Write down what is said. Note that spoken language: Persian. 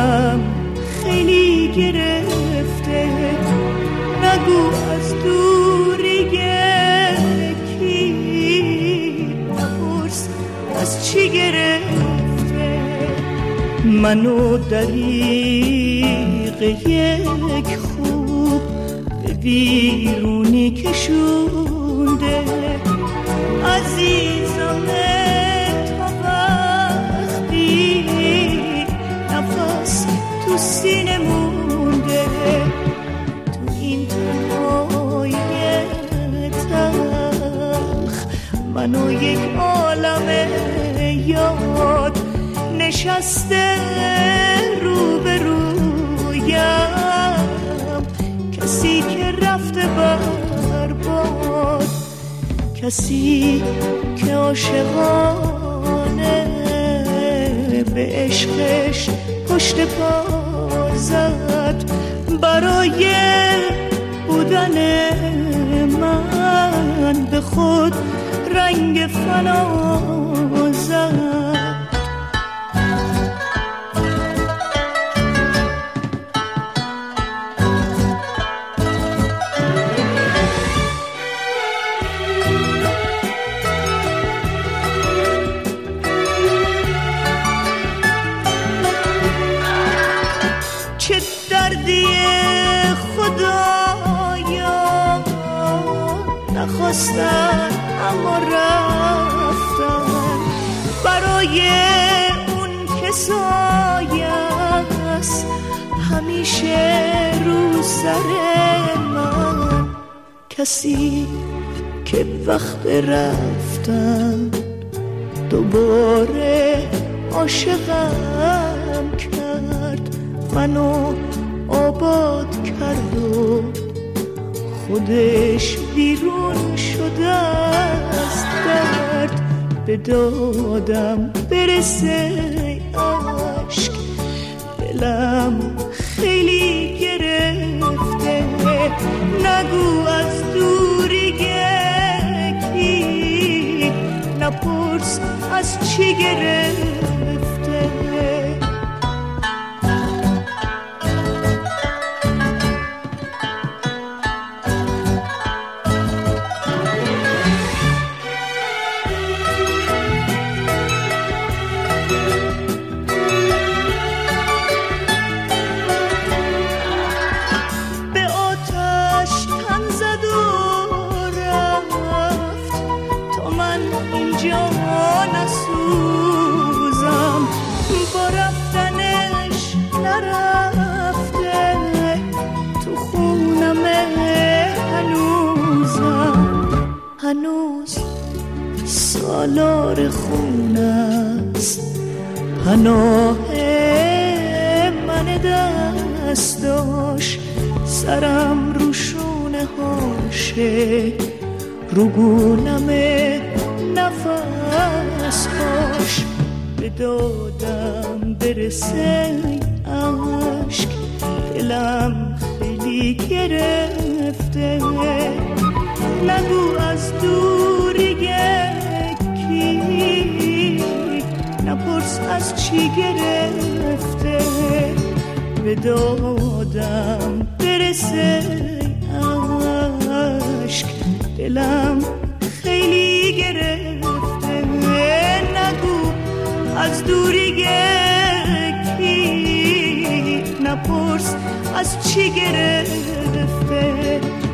دلم خیلی گرفته، نگو از دوری کی، نپرس از چی گرفته. منو دریغ یک خوب به بیرونی کشونده، عزیزم تا وقتی نفس تو سینه مونده، تو این تنهای تلخ منو یک عالم یاد نشسته روبرویم، کسی که رفته برباد، کسی که عاشقانه به عشقش پشت پا زد، برای بودن من به خود رنگ فنا زد. چه دردی خدایا، نخواستن اما رفتن، برای اون که سایه‌ست همیشه رو سر من، کسی که وقت رفتن دوباره عاشقم کرد، منو آباد کرد و خودش بیرون شده از درد، به دادم برسه عشق، دلم خیلی گرفته، نگو از دوری کی، نپرس از چی گرفته. نسوزم با رفتنش نرفته، تو خونم هنوز سالار خونست، پناه من دست داشت، سرم رو شونه هاشه، رو گونم نفس باش، به دادم برسه عشق، دلم خیلی گرفته، نگو از دوری کی، نپرس از چی گرفته، به دادم برسه عشق، دلم خیلی گرفته، نگو از دوری کی، نپرس از چی گرفته.